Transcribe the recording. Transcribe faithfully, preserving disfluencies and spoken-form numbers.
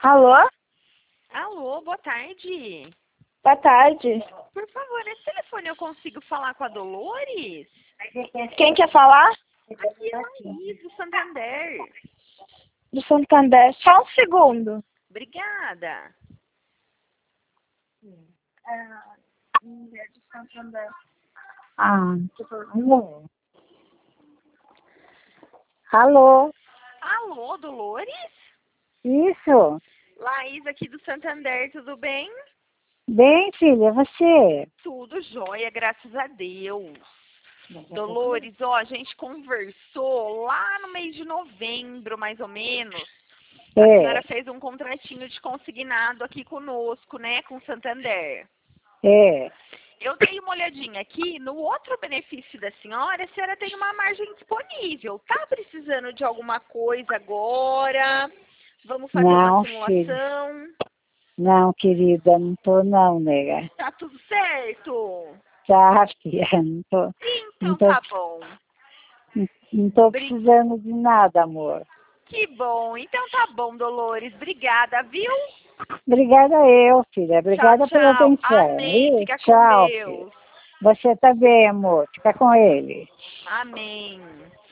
Alô? Alô, boa tarde. Boa tarde. Por favor, nesse telefone eu consigo falar com a Dolores? Quem quer falar? Aqui é Laís, do Santander. Do Santander. Só um segundo. Obrigada. É do Santander. Ah, alô? Alô? Alô, Dolores? Isso? Laís aqui do Santander, tudo bem? Bem, filha, você? Tudo jóia, graças a Deus. Dolores, ó, a gente conversou lá no mês de novembro, mais ou menos. A É, senhora fez um contratinho de consignado aqui conosco, né, com o Santander. é. Eu dei uma olhadinha aqui, no outro benefício da senhora, a senhora tem uma margem disponível. Tá precisando de alguma coisa agora? Vamos fazer uma Não, filha. simulação? Não, querida, não tô não, nega. Tá tudo certo? Tá, filha, não tô, não Então tô, tá bom. não tô Bri- precisando de nada, amor. Que bom. Então tá bom, Dolores. Obrigada, viu? Obrigada eu, filha. Tchau, Obrigada pela tchau. atenção. Amém. Viu? Fica com Tchau, filha. Deus. Você também, amor. Fica com ele. Amém.